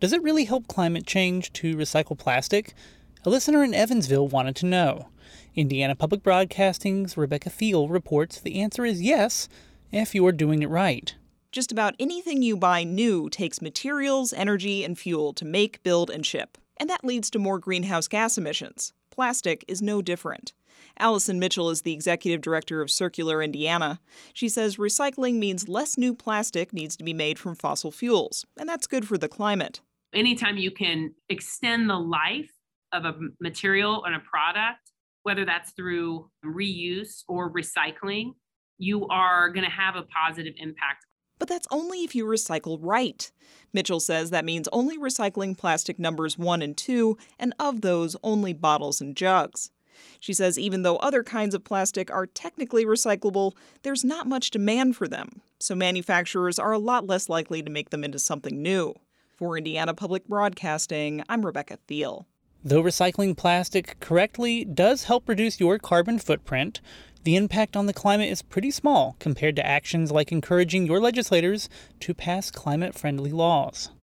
Does it really help climate change to recycle plastic? A listener in Evansville wanted to know. Indiana Public Broadcasting's Rebecca Thiel reports the answer is yes, if you're doing it right. Just about anything you buy new takes materials, energy, and fuel to make, build, and ship. And that leads to more greenhouse gas emissions. Plastic is no different. Allison Mitchell is the executive director of Circular Indiana. She says recycling means less new plastic needs to be made from fossil fuels, and that's good for the climate. Anytime you can extend the life of a material and a product, whether that's through reuse or recycling, you are going to have a positive impact. But that's only if you recycle right. Mitchell says that means only recycling plastic numbers 1 and 2, and of those, only bottles and jugs. She says even though other kinds of plastic are technically recyclable, there's not much demand for them, so manufacturers are a lot less likely to make them into something new. For Indiana Public Broadcasting, I'm Rebecca Thiel. Though recycling plastic correctly does help reduce your carbon footprint, the impact on the climate is pretty small compared to actions like encouraging your legislators to pass climate-friendly laws.